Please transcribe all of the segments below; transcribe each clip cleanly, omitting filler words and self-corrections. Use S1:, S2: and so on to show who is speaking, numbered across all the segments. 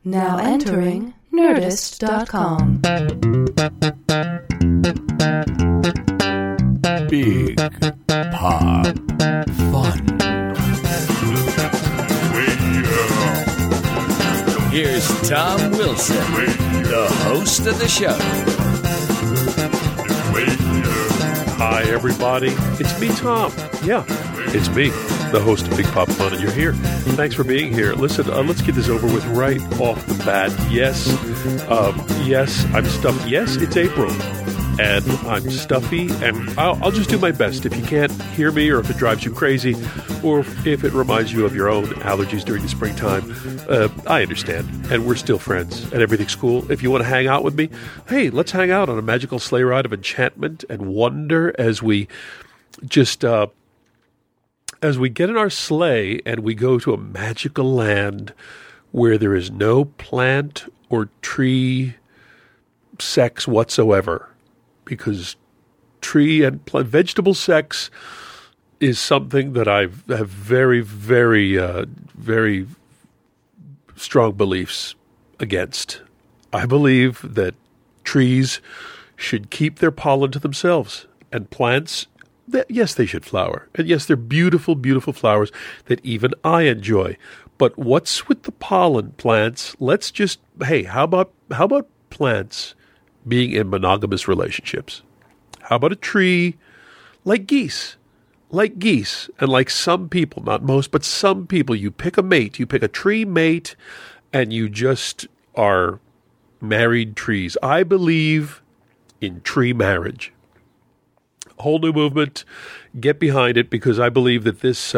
S1: Now entering Nerdist.com.
S2: Big Pop Fun. Here's Tom Wilson, the host of the show.
S3: Hi, everybody. It's me, Tom. Yeah, it's me, the host of Big Pop Fun, and you're here. Thanks for being here. Listen, let's get this over with right off the bat. Yes, I'm stuffed. Yes, it's April, and I'm stuffy, and I'll just do my best. If you can't hear me, or if it drives you crazy, or if it reminds you of your own allergies during the springtime, I understand, and we're still friends, and everything's cool. If you want to hang out with me, hey, let's hang out on a magical sleigh ride of enchantment and wonder as we just... as we get in our sleigh and we go to a magical land where there is no plant or tree sex whatsoever, because tree and vegetable sex is something that I have very, very, very strong beliefs against. I believe that trees should keep their pollen to themselves, and plants, yes, they should flower. And yes, they're beautiful, beautiful flowers that even I enjoy. But what's with the pollen plants? Let's just, hey, how about plants being in monogamous relationships? How about a tree like geese? And like some people, not most, but some people, you pick a mate, you pick a tree mate, and you just are married trees. I believe in tree marriage. Whole new movement, get behind it, because I believe that this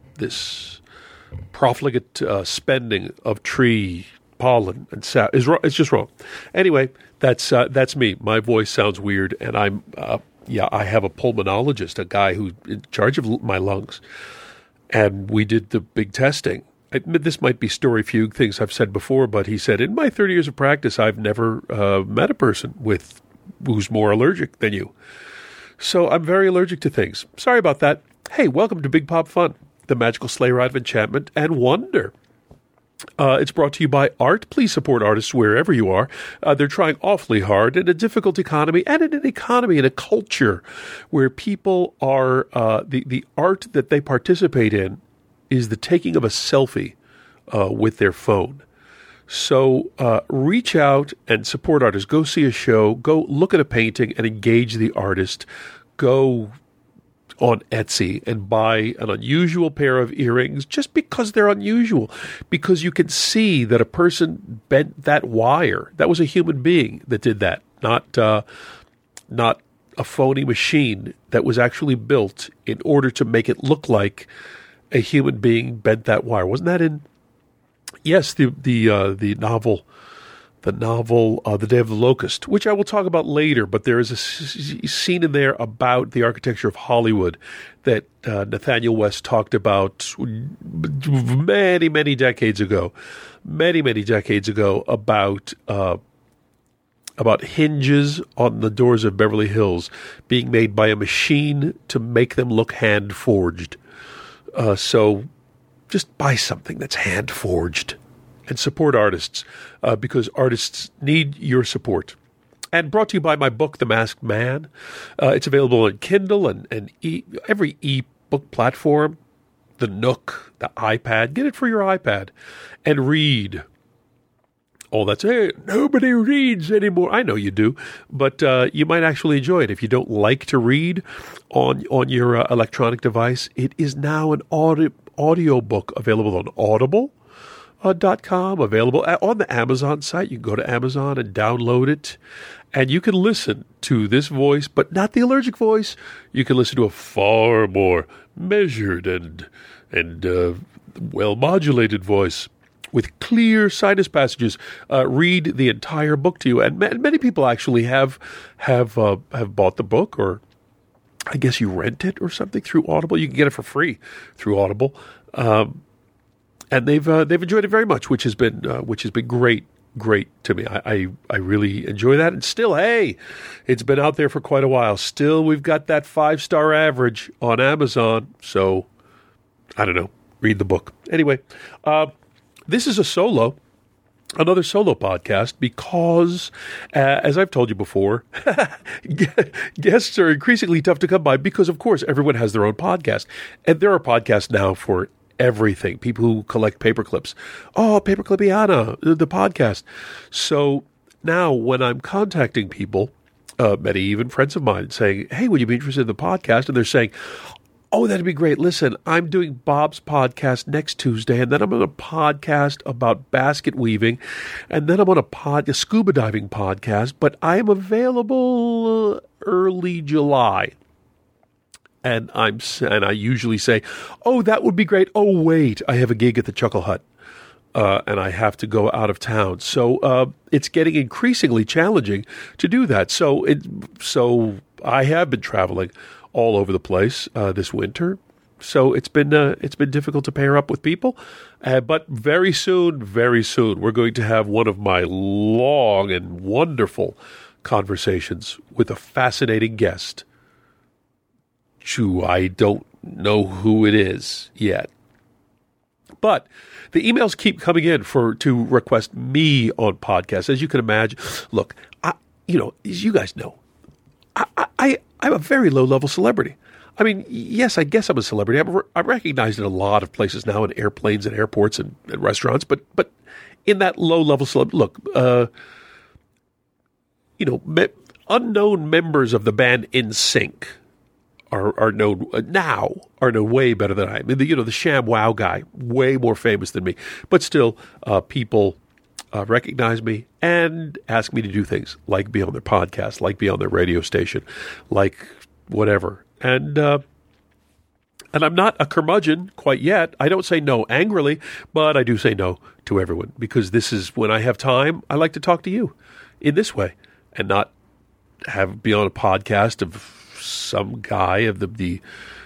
S3: profligate spending of tree pollen and sap is wrong. It's just wrong. Anyway, that's me. My voice sounds weird, and I have a pulmonologist, a guy who's in charge of my lungs, and we did the big testing. This might be story fugue, things I've said before, but he said, in my 30 years of practice, I've never met a person who's more allergic than you. So I'm very allergic to things. Sorry about that. Hey, welcome to Big Pop Fun, the magical sleigh ride of enchantment and wonder. It's brought to you by Art. Please support artists wherever you are. They're trying awfully hard in a difficult economy, and in an economy, in a culture where people are, the art that they participate in is the taking of a selfie with their phone. So reach out and support artists. Go see a show. Go look at a painting and engage the artist. Go on Etsy and buy an unusual pair of earrings just because they're unusual. Because you can see that a person bent that wire. That was a human being that did that, not a phony machine that was actually built in order to make it look like a human being bent that wire. Wasn't that in... Yes, the novel, The Day of the Locust, which I will talk about later, but there is a scene in there about the architecture of Hollywood that Nathaniel West talked about many, many decades ago, about hinges on the doors of Beverly Hills being made by a machine to make them look hand-forged. So just buy something that's hand-forged and support artists, because artists need your support. And brought to you by my book, The Masked Man. It's available on Kindle and every e-book platform, the Nook, the iPad. Get it for your iPad and read. Oh, that's it. Nobody reads anymore. I know you do, but you might actually enjoy it. If you don't like to read on your electronic device, it is now an audio book available on Audible.com, available on the Amazon site. You can go to Amazon and download it, and you can listen to this voice, but not the allergic voice. You can listen to a far more measured and well-modulated voice with clear sinus passages. Read the entire book to you, and many people actually have bought the book, or I guess you rent it or something through Audible. You can get it for free through Audible, and they've enjoyed it very much, which has been great to me. I really enjoy that, and still, hey, it's been out there for quite a while. Still, we've got that 5-star average on Amazon. So I don't know. Read the book anyway. This is a solo. another solo podcast because, as I've told you before, guests are increasingly tough to come by because, of course, everyone has their own podcast. And there are podcasts now for everything. People who collect paper clips. Oh, Paperclipiana, the podcast. So now when I'm contacting people, many even friends of mine, saying, hey, would you be interested in the podcast? And they're saying, oh, that'd be great. Listen, I'm doing Bob's podcast next Tuesday, and then I'm on a podcast about basket weaving, and then I'm on a scuba diving podcast, but I am available early July. And I usually say, oh, that would be great. Oh, wait, I have a gig at the Chuckle Hut, and I have to go out of town. So it's getting increasingly challenging to do that. So I have been traveling all over the place this winter, so it's been difficult to pair up with people. But very soon, we're going to have one of my long and wonderful conversations with a fascinating guest. I don't know who it is yet, but the emails keep coming in to request me on podcasts. As you can imagine, look, as you guys know, I'm a very low-level celebrity. I mean, yes, I guess I'm a celebrity. I'm recognized in a lot of places now, in airplanes and airports and restaurants. But in that low-level celebrity, look, unknown members of the band NSYNC are known now way better than I am. The Sham Wow guy, way more famous than me, but still, people recognize me and ask me to do things like be on their podcast, like be on their radio station, like whatever. And I'm not a curmudgeon quite yet. I don't say no angrily, but I do say no to everyone because this is when I have time. I like to talk to you in this way and not be on a podcast of some guy of the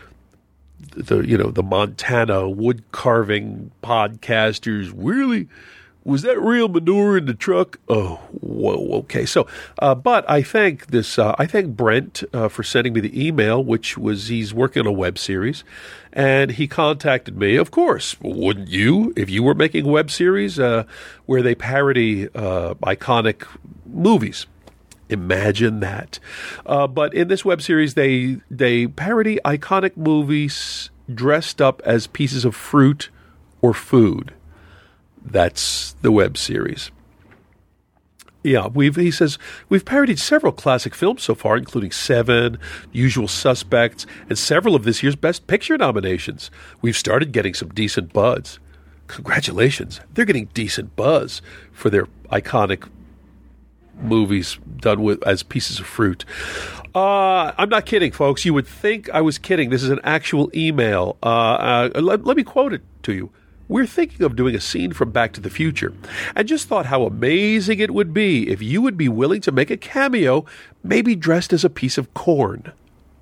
S3: Montana wood carving podcasters. Really? Was that real manure in the truck? Oh, whoa, okay. So, but I thank Brent for sending me the email, he's working on a web series, and he contacted me. Of course, wouldn't you, if you were making a web series where they parody iconic movies? Imagine that. But in this web series, they parody iconic movies dressed up as pieces of fruit or food. That's the web series. Yeah, he says, we've parodied several classic films so far, including Seven, Usual Suspects, and several of this year's Best Picture nominations. We've started getting some decent buzz. Congratulations. They're getting decent buzz for their iconic movies done as pieces of fruit. I'm not kidding, folks. You would think I was kidding. This is an actual email. Let me quote it to you. We're thinking of doing a scene from Back to the Future and just thought how amazing it would be if you would be willing to make a cameo, maybe dressed as a piece of corn.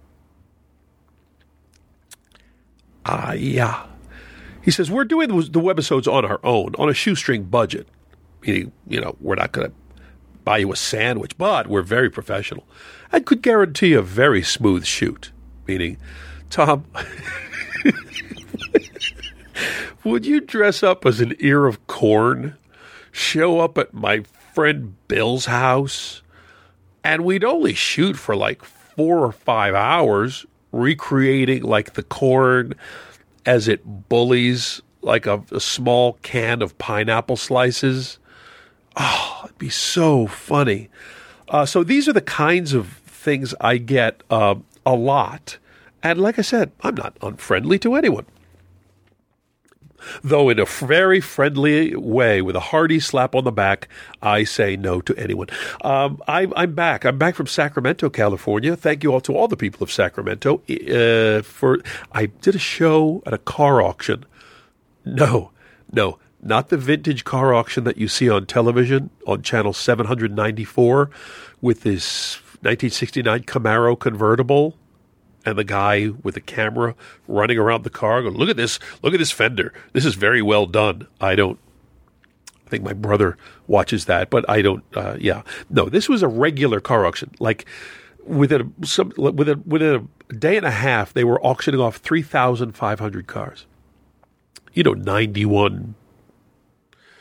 S3: Yeah. He says, we're doing the webisodes on our own, on a shoestring budget. Meaning, we're not going to buy you a sandwich, but we're very professional and could guarantee a very smooth shoot. Meaning, Tom... would you dress up as an ear of corn, show up at my friend Bill's house, and we'd only shoot for like 4 or 5 hours, recreating like the corn as it bullies like a small can of pineapple slices? Oh, it'd be so funny. So these are the kinds of things I get a lot. And like I said, I'm not unfriendly to anyone. Though in a very friendly way, with a hearty slap on the back, I say no to anyone. I'm back. I'm back from Sacramento, California. Thank you all to all the people of Sacramento. I did a show at a car auction. No, not the vintage car auction that you see on television on channel 794 with this 1969 Camaro convertible. And the guy with the camera running around the car going, look at this fender. This is very well done. I think my brother watches that, but I don't, yeah. No, this was a regular car auction. Like within a day and a half, they were auctioning off 3,500 cars. 91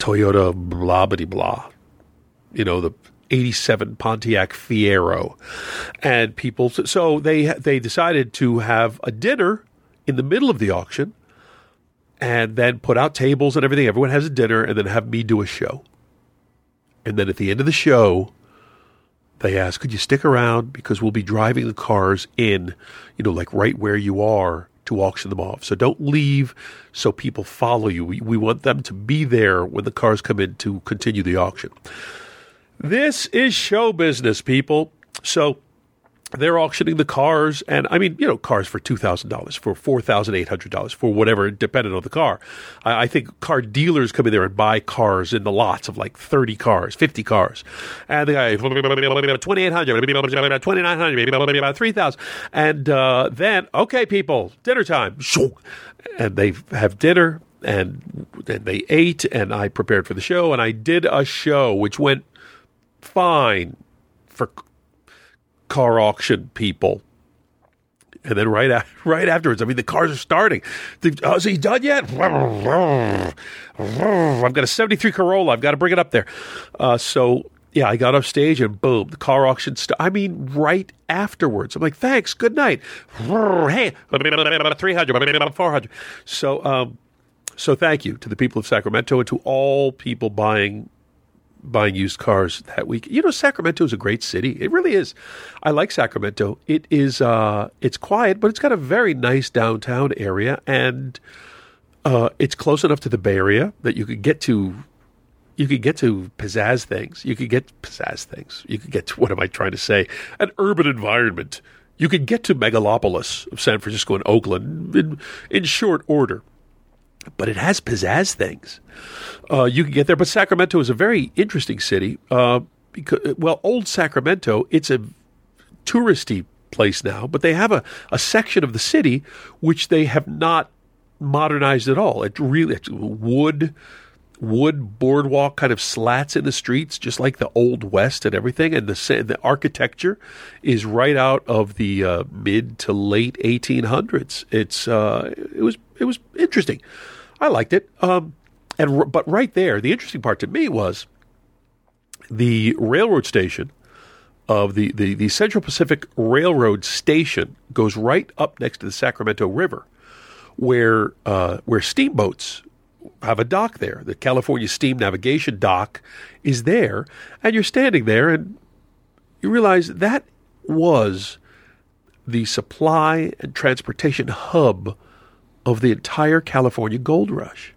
S3: Toyota blah blah blah, the 87 Pontiac Fiero, and people. So they decided to have a dinner in the middle of the auction, and then put out tables and everything. Everyone has a dinner, and then have me do a show. And then at the end of the show, they asked, could you stick around? Because we'll be driving the cars in, like right where you are to auction them off. So don't leave so people follow you. We want them to be there when the cars come in to continue the auction. This is show business, people. So they're auctioning the cars, and cars for $2,000, for $4,800, for whatever, depending on the car. I think car dealers come in there and buy cars in the lots of like 30 cars, 50 cars. And the guy, 2,800, 2,900, 3,000. And then, okay, people, dinner time. And they have dinner, and they ate, and I prepared for the show, and I did a show which went fine for car auction people. And then right afterwards, the cars are starting. Is he done yet? I've got a 73 Corolla. I've got to bring it up there. So I got off stage, and boom, the car auction right afterwards. I'm like, thanks, good night. Hey, 300, 400. So thank you to the people of Sacramento and to all people buying used cars that week. Sacramento is a great city. It really is. I like Sacramento. It is, it's quiet, but it's got a very nice downtown area, and it's close enough to the Bay Area that you could get to pizzazz things. You could get to, what am I trying to say? An urban environment. You could get to megalopolis of San Francisco and Oakland in short order. But it has pizzazz things. You can get there. But Sacramento is a very interesting city. Because old Sacramento, it's a touristy place now, but they have a section of the city which they have not modernized at all. It's wood boardwalk kind of slats in the streets, just like the Old West and everything. And the architecture is right out of the mid to late 1800s. It was interesting. I liked it. But right there, the interesting part to me was the railroad station of the Central Pacific Railroad station goes right up next to the Sacramento River, where steamboats have a dock there. The California Steam Navigation Dock is there, and you're standing there, and you realize that was the supply and transportation hub of the entire California gold rush,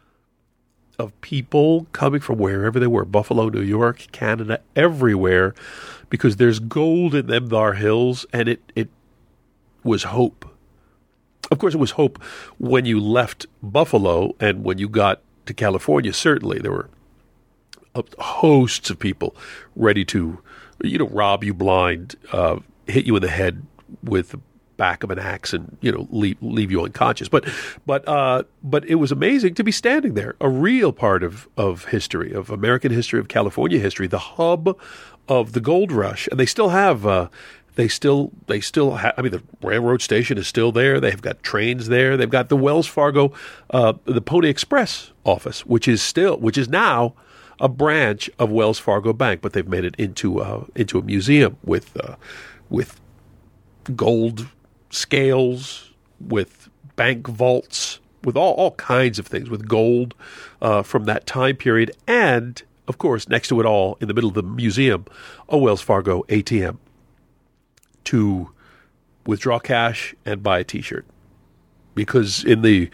S3: of people coming from wherever they were, Buffalo, New York, Canada, everywhere, because there's gold in them thar hills, and it was hope. Of course, it was hope when you left Buffalo, and when you got to California, certainly there were hosts of people ready to, rob you blind, hit you in the head with the back of an axe, and leave you unconscious. But it was amazing to be standing there, a real part of history, of American history, of California history, the hub of the gold rush, and they still have. They still have. The railroad station is still there. They've got trains there. They've got the Wells Fargo, the Pony Express office, which is now a branch of Wells Fargo Bank, but they've made it into a museum with gold scales, with bank vaults, with all kinds of things, with gold from that time period, and of course, next to it all, in the middle of the museum, a Wells Fargo ATM to withdraw cash and buy a T-shirt, because in the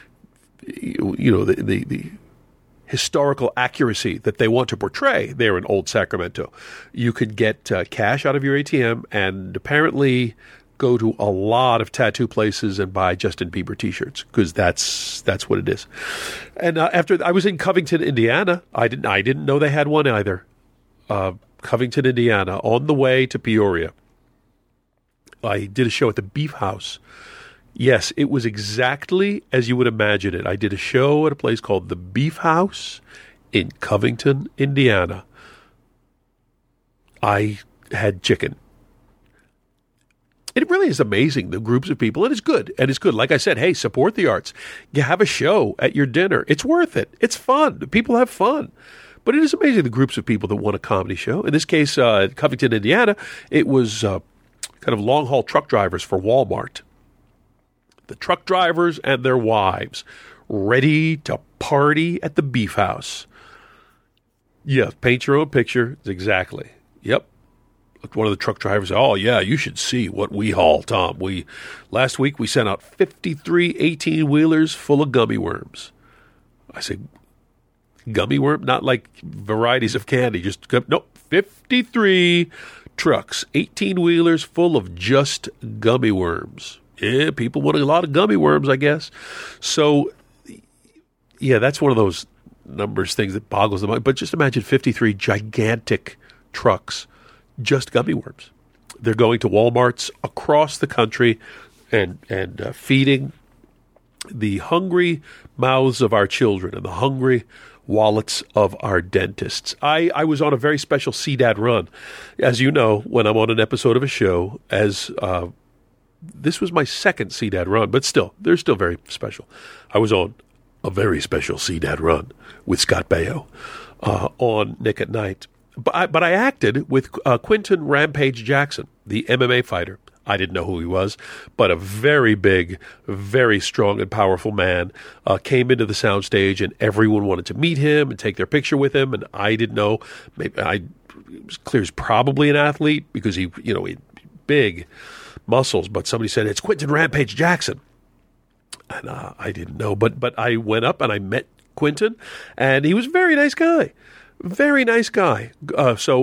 S3: historical accuracy that they want to portray there in Old Sacramento, you could get cash out of your ATM and apparently go to a lot of tattoo places and buy Justin Bieber T-shirts, because that's what it is. And after I was in Covington, Indiana, I didn't know they had one either. Covington, Indiana, on the way to Peoria. I did a show at the Beef House. Yes, it was exactly as you would imagine it. I did a show at a place called the Beef House in Covington, Indiana. I had chicken. it really is amazing, the groups of people, and it's good. And it's good. Like I said, hey, support the arts. You have a show at your dinner. It's worth it. It's fun. People have fun. But it is amazing the groups of people that want a comedy show. In this case, Covington, Indiana, it was kind of long-haul truck drivers for Walmart. The truck drivers and their wives ready to party at the Beef House. Yeah, paint your own picture. Exactly. Yep. One of the truck drivers said, oh, yeah, you should see what we haul, Tom. Last week we sent out 53 18-wheelers full of gummy worms. I said, gummy worm? Not like varieties of candy. Just, no, 53 trucks, 18-wheelers full of just gummy worms. Yeah, people want a lot of gummy worms, I guess. So, yeah, that's one of those numbers things that boggles the mind. But just imagine 53 gigantic trucks, just gummy worms. They're going to Walmarts across the country and feeding the hungry mouths of our children and the hungry wallets of our dentists. I was on a very special CDAD run. As you know, when I'm on an episode of a show, this was my second CDAD run, but still, they're still very special. I was on a very special CDAD run with Scott Baio on Nick at Night. But I acted with Quinton Rampage Jackson, the MMA fighter. I didn't know who he was, but a very big, very strong and powerful man came into the soundstage, and everyone wanted to meet him and take their picture with him. And I didn't know. Maybe it was clear he's probably an athlete because he had big muscles. But somebody said it's Quinton Rampage Jackson, and I didn't know. But I went up and I met Quinton, and he was a very nice guy. Very nice guy. So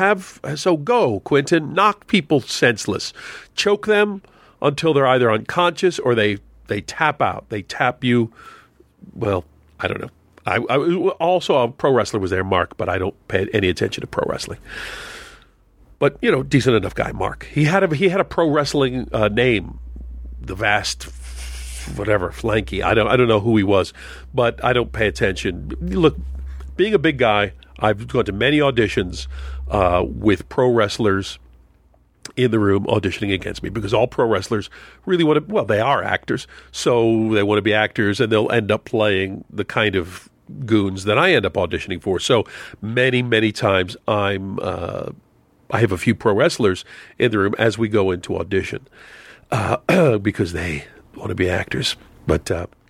S3: go, Quinton. Knock people senseless. Choke them until they're either unconscious or they tap out. They tap you. Well, I don't know. I also, a pro wrestler was there, Mark, but I don't pay any attention to pro wrestling. But, decent enough guy, Mark. He had a pro wrestling name, the Vast whatever, Flanky. I don't know who he was, but I don't pay attention. Look, being a big guy, I've gone to many auditions with pro wrestlers in the room auditioning against me because all pro wrestlers really want to, well, they are actors, so they want to be actors, and they'll end up playing the kind of goons that I end up auditioning for. So many, many times I have a few pro wrestlers in the room as we go into audition because they want to be actors. But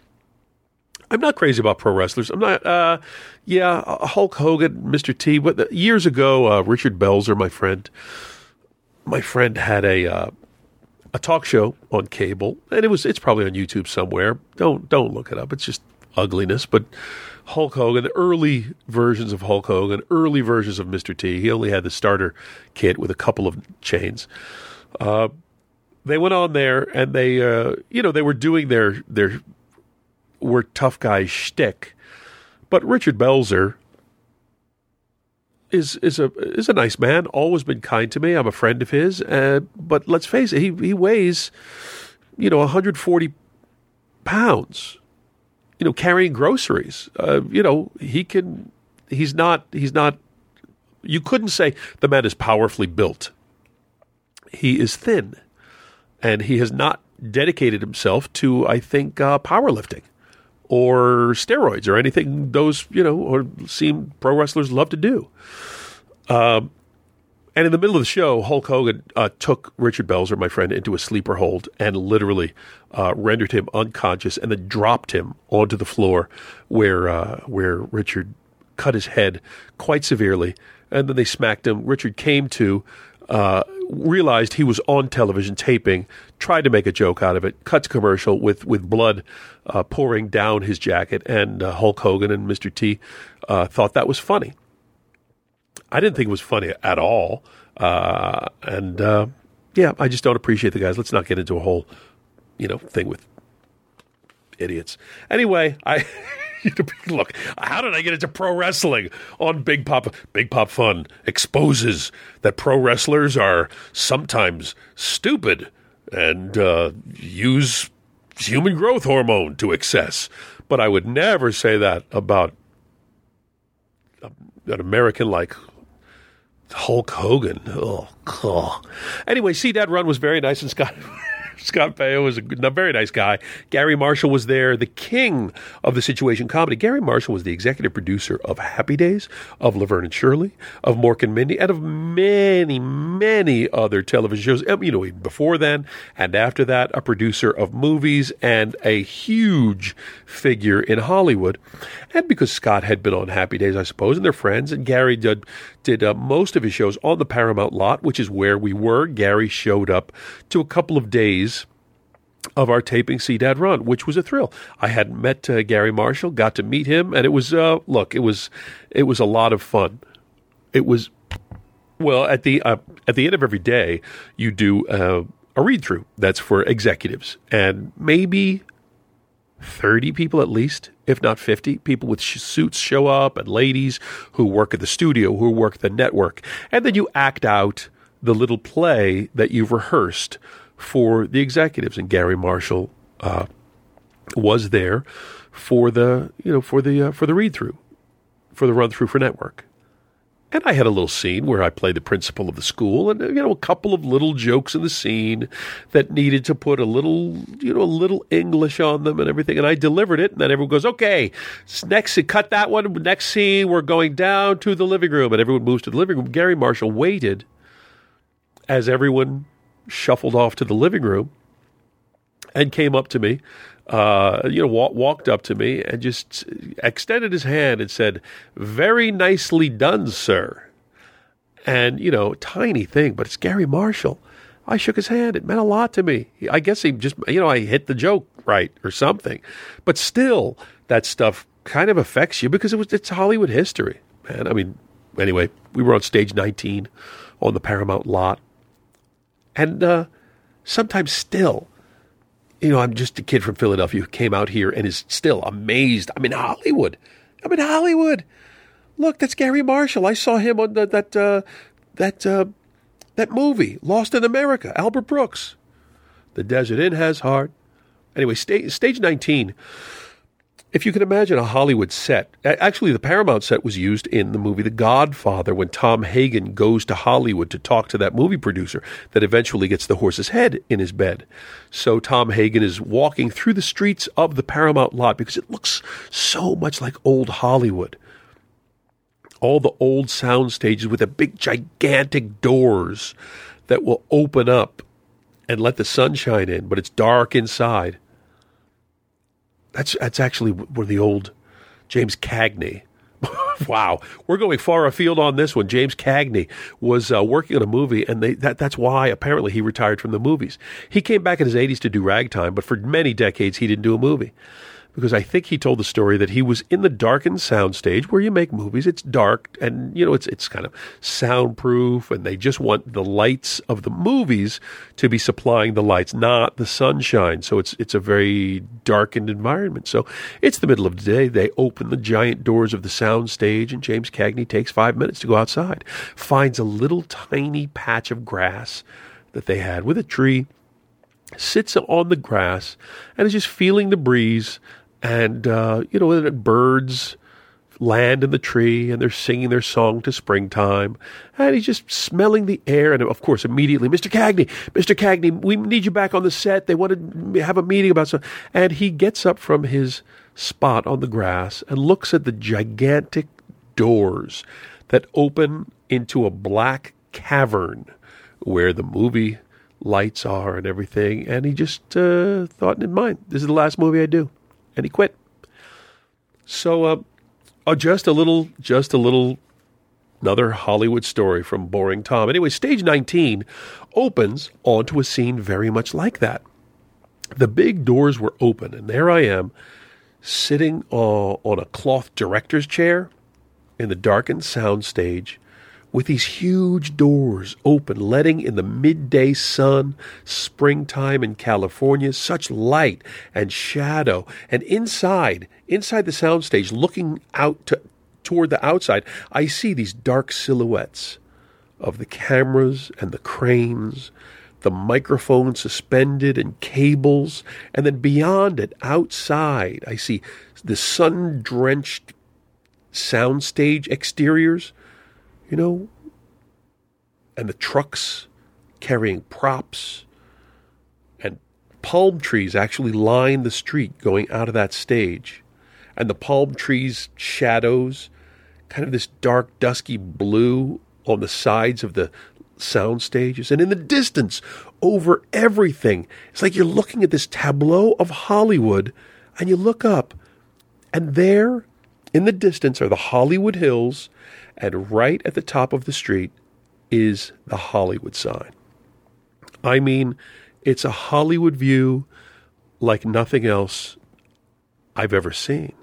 S3: I'm not crazy about pro wrestlers. I'm not, Hulk Hogan, Mr. T. But years ago, Richard Belzer, my friend had a talk show on cable, and it's probably on YouTube somewhere. Don't look it up. It's just ugliness. But Hulk Hogan, the early versions of Hulk Hogan, early versions of Mr. T. He only had the starter kit with a couple of chains. They went on there, and they were doing their we're tough guys shtick. But Richard Belzer is a nice man, always been kind to me. I'm a friend of his. But let's face it, he weighs, 140 pounds, carrying groceries. He's not, you couldn't say the man is powerfully built. He is thin, and he has not dedicated himself to, I think, powerlifting or steroids or anything those, or seem pro wrestlers love to do. And in the middle of the show, Hulk Hogan took Richard Belzer, my friend, into a sleeper hold and literally rendered him unconscious and then dropped him onto the floor where Richard cut his head quite severely. And then they smacked him. Richard came to, realized he was on television taping, tried to make a joke out of it, cut to commercial with blood pouring down his jacket, and Hulk Hogan and Mr. T thought that was funny. I didn't think it was funny at all. I just don't appreciate the guys. Let's not get into a whole, thing with idiots. Anyway, look, how did I get into pro wrestling on Big Pop? Big Pop Fun exposes that pro wrestlers are sometimes stupid and use human growth hormone to excess. But I would never say that about an American like Hulk Hogan. Oh, God. Anyway, See Dad Run was very nice, and Scott Baio was a very nice guy. Gary Marshall was there, the king of the situation comedy. Gary Marshall was the executive producer of Happy Days, of Laverne and Shirley, of Mork and Mindy, and of many, many other television shows. Even before then and after that, a producer of movies and a huge figure in Hollywood. And because Scott had been on Happy Days, I suppose, and they're friends, and Gary did most of his shows on the Paramount lot, which is where we were. Gary showed up to a couple of days of our taping See Dad Run, which was a thrill. I hadn't met Gary Marshall, got to meet him, and it was it was a lot of fun. It was, well, at the end of every day, you do a read through that's for executives, and maybe 30 people at least, if not 50 people with suits show up, and ladies who work at the studio, who work at the network, and then you act out the little play that you've rehearsed for the executives. And Gary Marshall was there for the read through, for the run through for network. And I had a little scene where I played the principal of the school, and a couple of little jokes in the scene that needed to put a little English on them and everything. And I delivered it, and then everyone goes, "Okay, next, cut that one. Next scene, we're going down to the living room," and everyone moves to the living room. Gary Marshall waited as everyone shuffled off to the living room and came up to me, walked up to me and just extended his hand and said, "Very nicely done, sir." And, tiny thing, but it's Gary Marshall. I shook his hand. It meant a lot to me. I guess he just, I hit the joke right or something. But still, that stuff kind of affects you because it's Hollywood history, man. Anyway, we were on stage 19 on the Paramount lot. And sometimes still, I'm just a kid from Philadelphia who came out here and is still amazed. I'm in Hollywood. Look, that's Gary Marshall. I saw him on that movie, Lost in America, Albert Brooks. The Desert Inn has heart. Anyway, stage 19. If you can imagine a Hollywood set, actually the Paramount set was used in the movie The Godfather when Tom Hagen goes to Hollywood to talk to that movie producer that eventually gets the horse's head in his bed. So Tom Hagen is walking through the streets of the Paramount lot because it looks so much like old Hollywood. All the old sound stages with the big gigantic doors that will open up and let the sunshine in, but it's dark inside. That's actually where the old James Cagney. Wow, we're going far afield on this one. James Cagney was working on a movie, and that's why apparently he retired from the movies. He came back in his 80s to do Ragtime, but for many decades he didn't do a movie. Because I think he told the story that he was in the darkened soundstage where you make movies. It's dark and, it's kind of soundproof, and they just want the lights of the movies to be supplying the lights, not the sunshine. So it's a very darkened environment. So it's the middle of the day. They open the giant doors of the soundstage, and James Cagney takes 5 minutes to go outside, finds a little tiny patch of grass that they had with a tree, sits on the grass, and is just feeling the breeze. And, birds land in the tree, and they're singing their song to springtime. And he's just smelling the air. And, of course, immediately, Mr. Cagney, we need you back on the set. They want to have a meeting about something. And he gets up from his spot on the grass and looks at the gigantic doors that open into a black cavern where the movie lights are and everything. And he just thought in mind, this is the last movie I do. And he quit. So, just a little, another Hollywood story from Boring Tom. Anyway, stage 19 opens onto a scene very much like that. The big doors were open, and there I am, sitting on a cloth director's chair in the darkened soundstage, with these huge doors open, letting in the midday sun, springtime in California, such light and shadow. And inside the soundstage, looking out toward the outside, I see these dark silhouettes of the cameras and the cranes, the microphone suspended and cables, and then beyond it, outside, I see the sun-drenched soundstage exteriors. and the trucks carrying props, and palm trees actually line the street going out of that stage. And the palm trees' shadows, kind of this dark, dusky blue on the sides of the sound stages. And in the distance, over everything, it's like you're looking at this tableau of Hollywood, and you look up, and there in the distance are the Hollywood Hills, and right at the top of the street is the Hollywood sign. I mean, it's a Hollywood view like nothing else I've ever seen.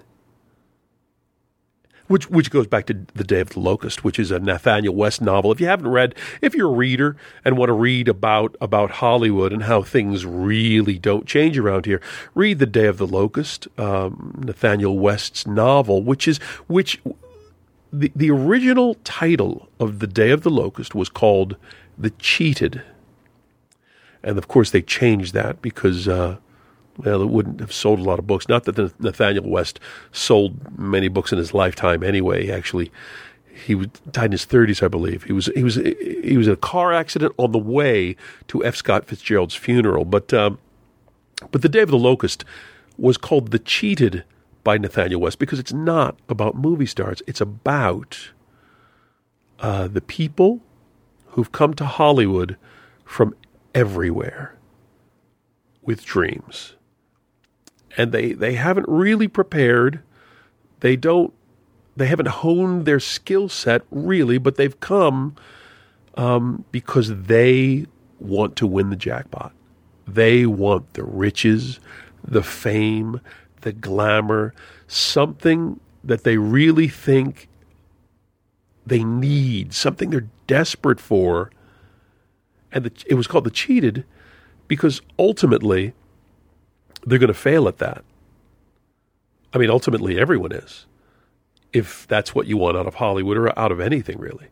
S3: Which goes back to The Day of the Locust, which is a Nathanael West novel. If you haven't read, if you're a reader and want to read about Hollywood and how things really don't change around here, read The Day of the Locust, Nathanael West's novel, which the original title of The Day of the Locust was called The Cheated. And of course they changed that because it wouldn't have sold a lot of books. Not that Nathanael West sold many books in his lifetime anyway. Actually, he died in his 30s, I believe. He was in a car accident on the way to F. Scott Fitzgerald's funeral. But The Day of the Locust was called The Cheated by Nathanael West because it's not about movie stars. It's about the people who've come to Hollywood from everywhere with dreams. And they haven't really prepared. They haven't honed their skill set really, but they've come because they want to win the jackpot. They want the riches, the fame, the glamour, something that they really think they need, something they're desperate for. And it was called The Cheated because ultimately they're going to fail at that. I mean, ultimately everyone is, if that's what you want out of Hollywood or out of anything, really.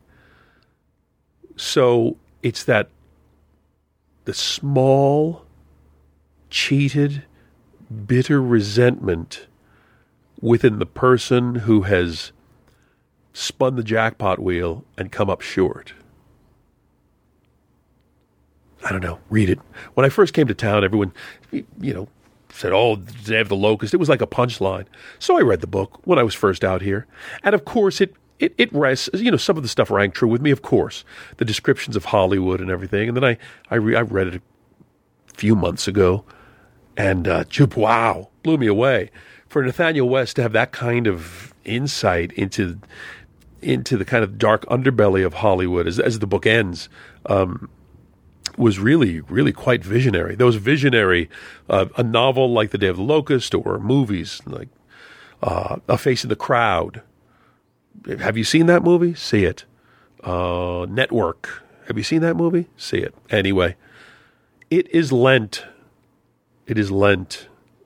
S3: So it's the small, cheated, bitter resentment within the person who has spun the jackpot wheel and come up short. I don't know. Read it. When I first came to town, everyone, said, "Oh, The Day of the Locust." It was like a punchline. So I read the book when I was first out here. And of course, it rests, some of the stuff rang true with me, of course. The descriptions of Hollywood and everything. And then I read it a few months ago. And, wow, blew me away. For Nathanael West to have that kind of insight into the kind of dark underbelly of Hollywood as the book ends, was really, really quite visionary. There was visionary, a novel like The Day of the Locust or movies like A Face in the Crowd. Have you seen that movie? See it. Network. Have you seen that movie? See it. Anyway, it is Lent. It is Lent.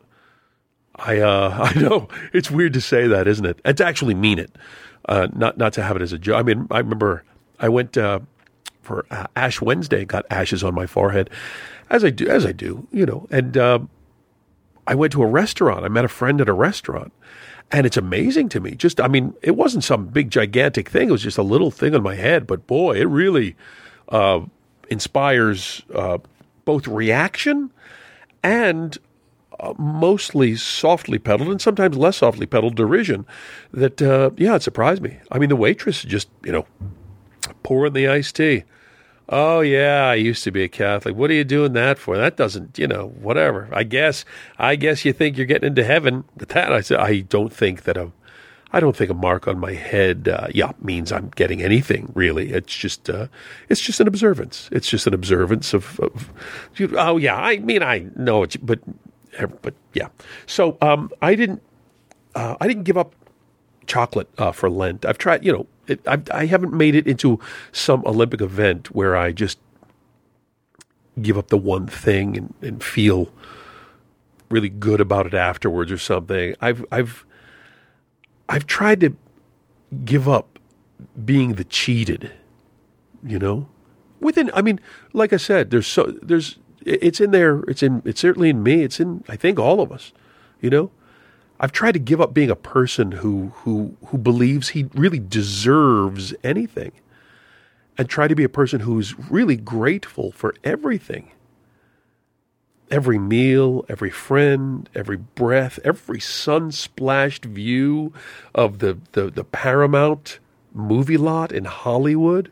S3: I know it's weird to say that, isn't it? And to actually mean it, not to have it as a joke. I mean, I remember I went for Ash Wednesday, got ashes on my forehead, as I do, and I went to a restaurant. I met a friend at a restaurant, and it's amazing to me. It wasn't some big gigantic thing. It was just a little thing on my head, but boy, it really inspires both reaction and mostly softly pedaled and sometimes less softly pedaled derision that, it surprised me. I mean, the waitress just, pouring the iced tea. "Oh, yeah, I used to be a Catholic. What are you doing that for? That doesn't, whatever. I guess you think you're getting into heaven with that." I said, I don't think a mark on my head, means I'm getting anything, really. It's just an observance. It's just an observance of oh, yeah, I mean, I know it, but yeah. So, I didn't give up chocolate for Lent. I've tried, I haven't made it into some Olympic event where I just give up the one thing and feel really good about it afterwards or something. I've tried to give up being the cheated, within, I mean, like I said, it's in there. It's certainly in me. It's in, I think, all of us, I've tried to give up being a person who believes he really deserves anything. and try to be a person who's really grateful for everything. Every meal, every friend, every breath, every sun-splashed view of the Paramount movie lot in Hollywood.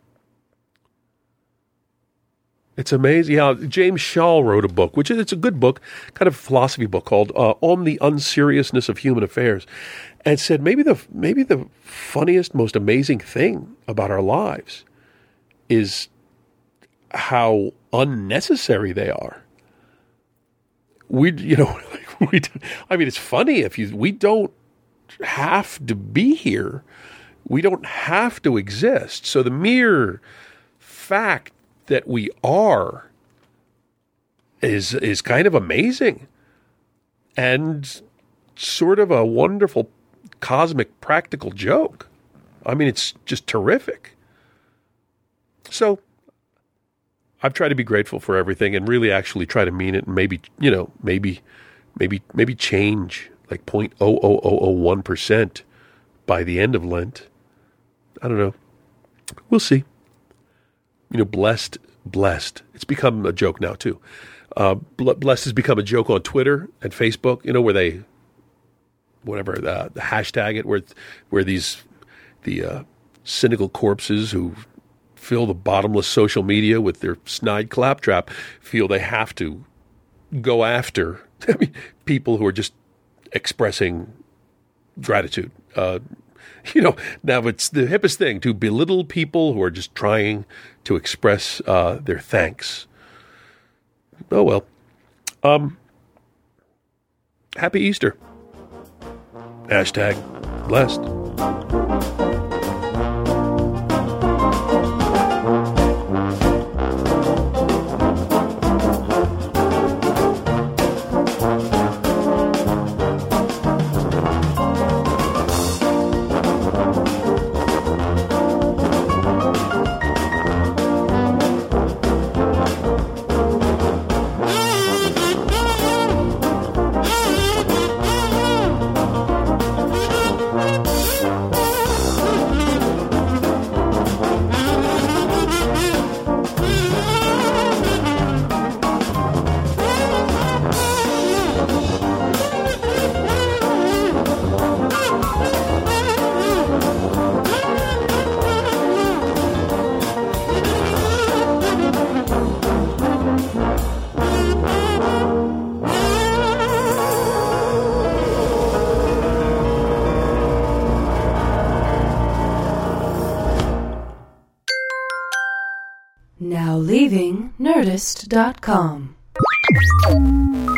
S3: It's amazing. Yeah, James Shaw wrote a book, which it's a good book, kind of philosophy book called On the Unseriousness of Human Affairs, and said maybe the funniest, most amazing thing about our lives is how unnecessary they are. I mean, it's funny we don't have to be here. We don't have to exist. So the mere fact that we are is kind of amazing and sort of a wonderful cosmic practical joke. I mean, it's just terrific. So I've tried to be grateful for everything and really actually try to mean it, and maybe change like 0.00001% by the end of Lent. I don't know. We'll see. Blessed. It's become a joke now too. Blessed has become a joke on Twitter and Facebook. Where they, whatever the hashtag it, where the cynical corpses who fill the bottomless social media with their snide claptrap feel they have to go after people who are just expressing gratitude. Now it's the hippest thing to belittle people who are just trying to express their thanks. Oh, well. Happy Easter. #blessed.
S1: Now leaving Nerdist.com.